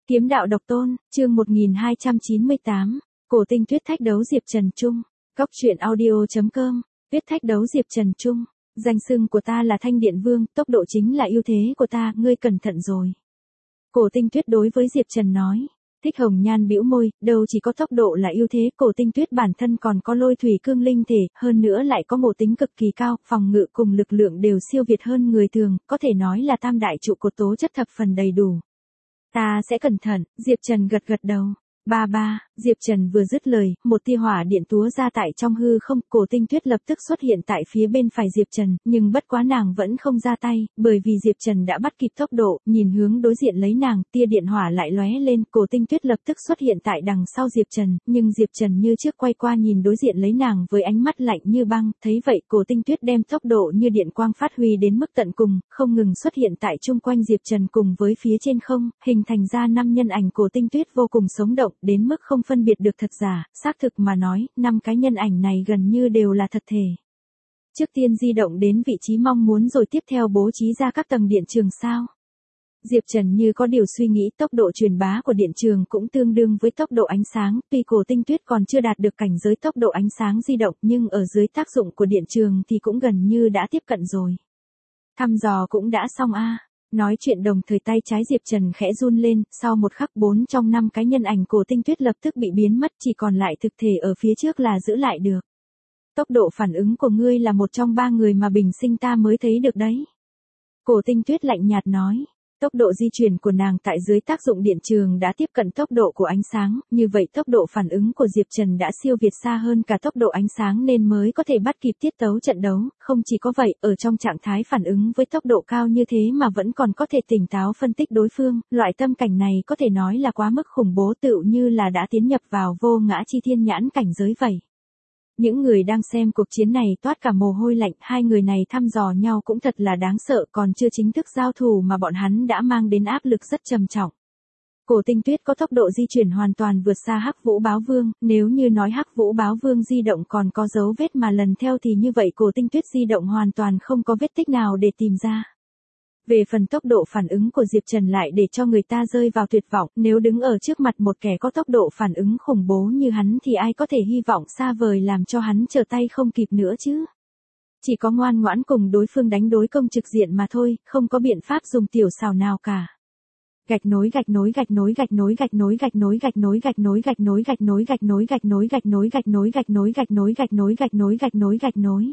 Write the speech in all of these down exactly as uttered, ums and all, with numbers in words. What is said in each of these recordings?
Kiếm đạo độc tôn, chương một nghìn hai trăm chín mươi tám, Cổ Tinh Tuyết thách đấu Diệp Trần Trung, Cốc truyện audio chấm com, Tuyết thách đấu Diệp Trần Trung, danh xưng của ta là Thanh Điện Vương, tốc độ chính là ưu thế của ta, ngươi cẩn thận rồi. Cổ Tinh Tuyết đối với Diệp Trần nói. Thích Hồng Nhan bĩu môi, đâu chỉ có tốc độ là ưu thế, Cổ Tinh Tuyết bản thân còn có lôi thủy cương linh thể, hơn nữa lại có ngộ tính cực kỳ cao, phòng ngự cùng lực lượng đều siêu việt hơn người thường, có thể nói là tam đại trụ cột tố chất thập phần đầy đủ. Ta sẽ cẩn thận, Diệp Trần gật gật đầu. Ba ba, Diệp Trần vừa dứt lời, một tia hỏa điện túa ra tại trong hư không, Cổ Tinh Tuyết lập tức xuất hiện tại phía bên phải Diệp Trần, nhưng bất quá nàng vẫn không ra tay, bởi vì Diệp Trần đã bắt kịp tốc độ, nhìn hướng đối diện lấy nàng, tia điện hỏa lại lóe lên, Cổ Tinh Tuyết lập tức xuất hiện tại đằng sau Diệp Trần, nhưng Diệp Trần như trước quay qua nhìn đối diện lấy nàng với ánh mắt lạnh như băng, thấy vậy Cổ Tinh Tuyết đem tốc độ như điện quang phát huy đến mức tận cùng, không ngừng xuất hiện tại chung quanh Diệp Trần cùng với phía trên không, hình thành ra năm nhân ảnh Cổ Tinh Tuyết vô cùng sống động, đến mức không phân biệt được thật giả, xác thực mà nói, năm cái nhân ảnh này gần như đều là thật thể. Trước tiên di động đến vị trí mong muốn rồi tiếp theo bố trí ra các tầng điện trường sao. Diệp Trần như có điều suy nghĩ, tốc độ truyền bá của điện trường cũng tương đương với tốc độ ánh sáng, tuy Cổ Tinh Tuyết còn chưa đạt được cảnh giới tốc độ ánh sáng di động nhưng ở dưới tác dụng của điện trường thì cũng gần như đã tiếp cận rồi. Thăm dò cũng đã xong a. Nói chuyện đồng thời tay trái Diệp Trần khẽ run lên, sau một khắc bốn trong năm cái nhân ảnh Cổ Tinh Tuyết lập tức bị biến mất, chỉ còn lại thực thể ở phía trước là giữ lại được. Tốc độ phản ứng của ngươi là một trong ba người mà bình sinh ta mới thấy được đấy. Cổ Tinh Tuyết lạnh nhạt nói. Tốc độ di chuyển của nàng tại dưới tác dụng điện trường đã tiếp cận tốc độ của ánh sáng, như vậy tốc độ phản ứng của Diệp Trần đã siêu việt xa hơn cả tốc độ ánh sáng nên mới có thể bắt kịp tiết tấu trận đấu, không chỉ có vậy, ở trong trạng thái phản ứng với tốc độ cao như thế mà vẫn còn có thể tỉnh táo phân tích đối phương, loại tâm cảnh này có thể nói là quá mức khủng bố, tựu như là đã tiến nhập vào vô ngã chi thiên nhãn cảnh giới vậy. Những người đang xem cuộc chiến này toát cả mồ hôi lạnh, hai người này thăm dò nhau cũng thật là đáng sợ, còn chưa chính thức giao thủ mà bọn hắn đã mang đến áp lực rất trầm trọng. Cổ Tinh Tuyết có tốc độ di chuyển hoàn toàn vượt xa Hắc Vũ Báo Vương, nếu như nói Hắc Vũ Báo Vương di động còn có dấu vết mà lần theo thì như vậy Cổ Tinh Tuyết di động hoàn toàn không có vết tích nào để tìm ra. Về phần tốc độ phản ứng của Diệp Trần lại để cho người ta rơi vào tuyệt vọng, nếu đứng ở trước mặt một kẻ có tốc độ phản ứng khủng bố như hắn thì ai có thể hy vọng xa vời làm cho hắn trở tay không kịp nữa chứ. Chỉ có ngoan ngoãn cùng đối phương đánh đối công trực diện mà thôi, không có biện pháp dùng tiểu xảo nào cả. Gạch nối gạch nối gạch nối gạch nối gạch nối gạch nối gạch nối gạch nối gạch nối gạch nối gạch nối gạch nối gạch nối gạch nối gạch nối gạch nối gạch nối gạch nối gạch nối gạch nối.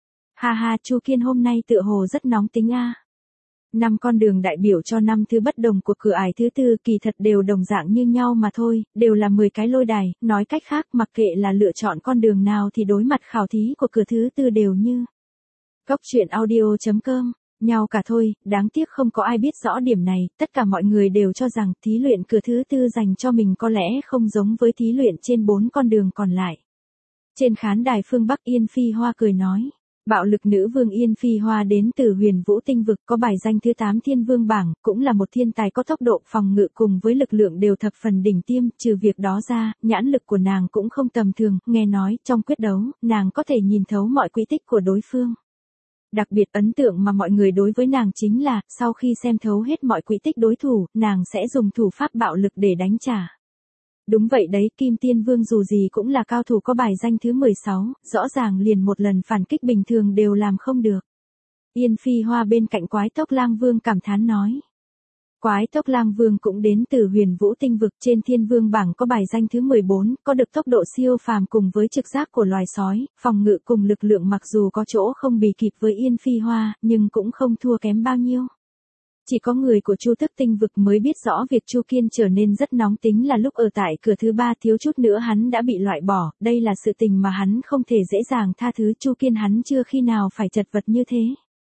Ha ha, Chu Kiên hôm nay tựa hồ rất nóng tính a. Năm con đường đại biểu cho năm thứ bất đồng của cửa ải thứ tư kỳ thật đều đồng dạng như nhau mà thôi, đều là mười cái lôi đài, nói cách khác mặc kệ là lựa chọn con đường nào thì đối mặt khảo thí của cửa thứ tư đều như. Cốc truyện audio chấm com, nhau cả thôi, đáng tiếc không có ai biết rõ điểm này, tất cả mọi người đều cho rằng thí luyện cửa thứ tư dành cho mình có lẽ không giống với thí luyện trên bốn con đường còn lại. Trên khán đài phương Bắc Yên Phi Hoa cười nói. Bạo lực nữ vương Yên Phi Hoa đến từ Huyền Vũ Tinh Vực, có bài danh thứ tám thiên vương bảng, cũng là một thiên tài có tốc độ phòng ngự cùng với lực lượng đều thập phần đỉnh tiêm, trừ việc đó ra, nhãn lực của nàng cũng không tầm thường, nghe nói, trong quyết đấu, nàng có thể nhìn thấu mọi quy tích của đối phương. Đặc biệt ấn tượng mà mọi người đối với nàng chính là, sau khi xem thấu hết mọi quy tích đối thủ, nàng sẽ dùng thủ pháp bạo lực để đánh trả. Đúng vậy đấy, Kim Tiên Vương dù gì cũng là cao thủ có bài danh thứ mười sáu, rõ ràng liền một lần phản kích bình thường đều làm không được. Yên Phi Hoa bên cạnh Quái Tốc Lang Vương cảm thán nói. Quái Tốc Lang Vương cũng đến từ Huyền Vũ Tinh Vực, trên Thiên Vương bảng có bài danh thứ mười bốn, có được tốc độ siêu phàm cùng với trực giác của loài sói, phòng ngự cùng lực lượng mặc dù có chỗ không bì kịp với Yên Phi Hoa, nhưng cũng không thua kém bao nhiêu. Chỉ có người của Chu Tức Tinh Vực mới biết rõ việc Chu Kiên trở nên rất nóng tính là lúc ở tại cửa thứ ba thiếu chút nữa hắn đã bị loại bỏ, đây là sự tình mà hắn không thể dễ dàng tha thứ, Chu Kiên hắn chưa khi nào phải chật vật như thế.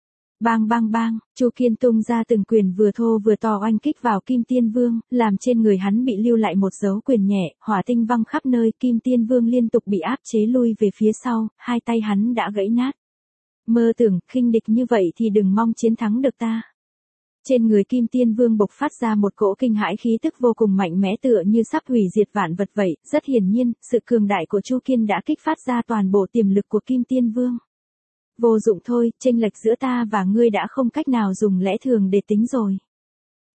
Bang bang bang, Chu Kiên tung ra từng quyền vừa thô vừa to oanh kích vào Kim Tiên Vương, làm trên người hắn bị lưu lại một dấu quyền nhẹ, hỏa tinh văng khắp nơi, Kim Tiên Vương liên tục bị áp chế lui về phía sau, hai tay hắn đã gãy nát. Mơ tưởng, khinh địch như vậy thì đừng mong chiến thắng được ta. Trên người Kim Tiên Vương bộc phát ra một cỗ kinh hãi khí tức vô cùng mạnh mẽ tựa như sắp hủy diệt vạn vật vậy, rất hiển nhiên, sự cường đại của Chu Kiên đã kích phát ra toàn bộ tiềm lực của Kim Tiên Vương. Vô dụng thôi, chênh lệch giữa ta và ngươi đã không cách nào dùng lẽ thường để tính rồi.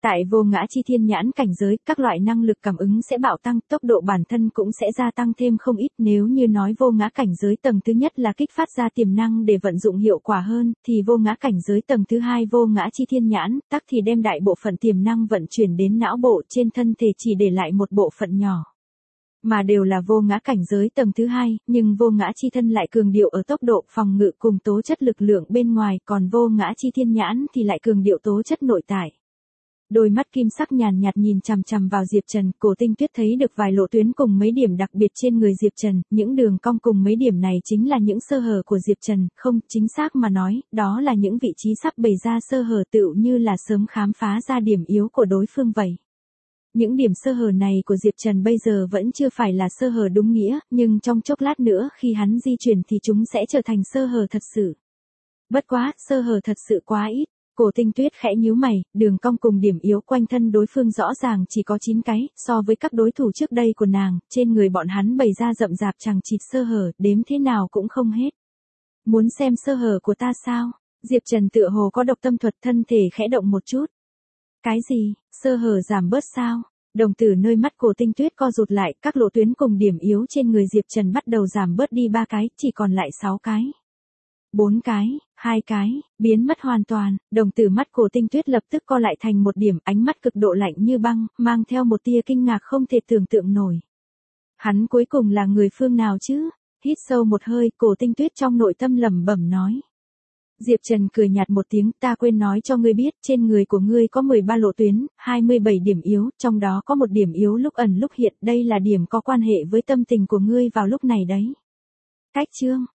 Tại vô ngã chi thiên nhãn cảnh giới, các loại năng lực cảm ứng sẽ bạo tăng, tốc độ bản thân cũng sẽ gia tăng thêm không ít. Nếu như nói vô ngã cảnh giới tầng thứ nhất là kích phát ra tiềm năng để vận dụng hiệu quả hơn, thì vô ngã cảnh giới tầng thứ hai vô ngã chi thiên nhãn, tắc thì đem đại bộ phận tiềm năng vận chuyển đến não bộ, trên thân thể chỉ để lại một bộ phận nhỏ. Mà đều là vô ngã cảnh giới tầng thứ hai, nhưng vô ngã chi thân lại cường điệu ở tốc độ, phòng ngự cùng tố chất lực lượng bên ngoài, còn vô ngã chi thiên nhãn thì lại cường điệu tố chất nội tại. Đôi mắt kim sắc nhàn nhạt nhìn chằm chằm vào Diệp Trần, Cổ Tinh Tuyết thấy được vài lộ tuyến cùng mấy điểm đặc biệt trên người Diệp Trần, những đường cong cùng mấy điểm này chính là những sơ hở của Diệp Trần, không, chính xác mà nói, đó là những vị trí sắp bày ra sơ hở tựu như là sớm khám phá ra điểm yếu của đối phương vậy. Những điểm sơ hở này của Diệp Trần bây giờ vẫn chưa phải là sơ hở đúng nghĩa, nhưng trong chốc lát nữa khi hắn di chuyển thì chúng sẽ trở thành sơ hở thật sự. Bất quá, sơ hở thật sự quá ít. Cổ Tinh Tuyết khẽ nhíu mày, đường cong cùng điểm yếu quanh thân đối phương rõ ràng chỉ có chín cái, so với các đối thủ trước đây của nàng, trên người bọn hắn bày ra rậm rạp chằng chịt sơ hở, đếm thế nào cũng không hết. Muốn xem sơ hở của ta sao? Diệp Trần tựa hồ có độc tâm thuật, thân thể khẽ động một chút. Cái gì, sơ hở giảm bớt sao? Đồng tử nơi mắt Cổ Tinh Tuyết co rụt lại, các lộ tuyến cùng điểm yếu trên người Diệp Trần bắt đầu giảm bớt đi ba cái, chỉ còn lại sáu cái. Bốn cái, hai cái, biến mất hoàn toàn, đồng tử mắt Cổ Tinh Tuyết lập tức co lại thành một điểm, ánh mắt cực độ lạnh như băng, mang theo một tia kinh ngạc không thể tưởng tượng nổi. Hắn cuối cùng là người phương nào chứ? Hít sâu một hơi, Cổ Tinh Tuyết trong nội tâm lẩm bẩm nói. Diệp Trần cười nhạt một tiếng, ta quên nói cho ngươi biết, trên người của ngươi có mười ba lộ tuyến, hai mươi bảy điểm yếu, trong đó có một điểm yếu lúc ẩn lúc hiện, đây là điểm có quan hệ với tâm tình của ngươi vào lúc này đấy. Cách chương